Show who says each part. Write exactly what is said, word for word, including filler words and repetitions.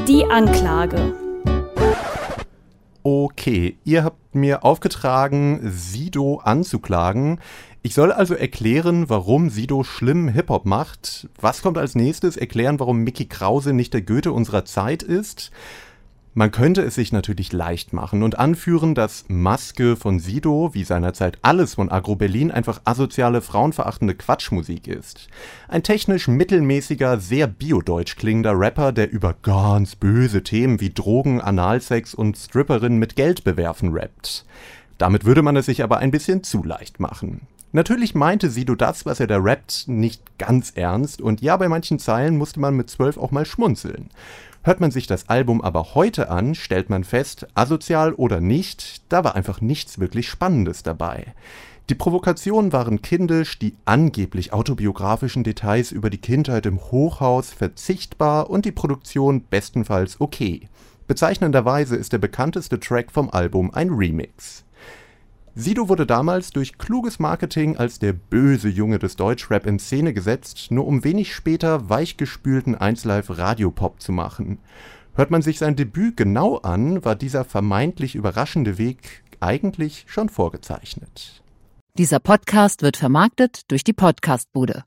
Speaker 1: Die Anklage.
Speaker 2: Okay, ihr habt mir aufgetragen, Sido anzuklagen. Ich soll also erklären, warum Sido schlimmen Hip-Hop macht. Was kommt als nächstes? Erklären, warum Mickey Krause nicht der Goethe unserer Zeit ist. Man könnte es sich natürlich leicht machen und anführen, dass Maske von Sido, wie seinerzeit alles von Agro Berlin, einfach asoziale, frauenverachtende Quatschmusik ist. Ein technisch mittelmäßiger, sehr biodeutsch klingender Rapper, der über ganz böse Themen wie Drogen, Analsex und Stripperinnen mit Geld bewerfen rappt. Damit würde man es sich aber ein bisschen zu leicht machen. Natürlich meinte Sido das, was er da rappt, nicht ganz ernst und ja, bei manchen Zeilen musste man mit zwölf auch mal schmunzeln. Hört man sich das Album aber heute an, stellt man fest, asozial oder nicht, da war einfach nichts wirklich Spannendes dabei. Die Provokationen waren kindisch, die angeblich autobiografischen Details über die Kindheit im Hochhaus verzichtbar und die Produktion bestenfalls okay. Bezeichnenderweise ist der bekannteste Track vom Album ein Remix. Sido wurde damals durch kluges Marketing als der böse Junge des Deutschrap in Szene gesetzt, nur um wenig später weichgespülten eins Live Radiopop zu machen. Hört man sich sein Debüt genau an, war dieser vermeintlich überraschende Weg eigentlich schon vorgezeichnet.
Speaker 3: Dieser Podcast wird vermarktet durch die Podcastbude.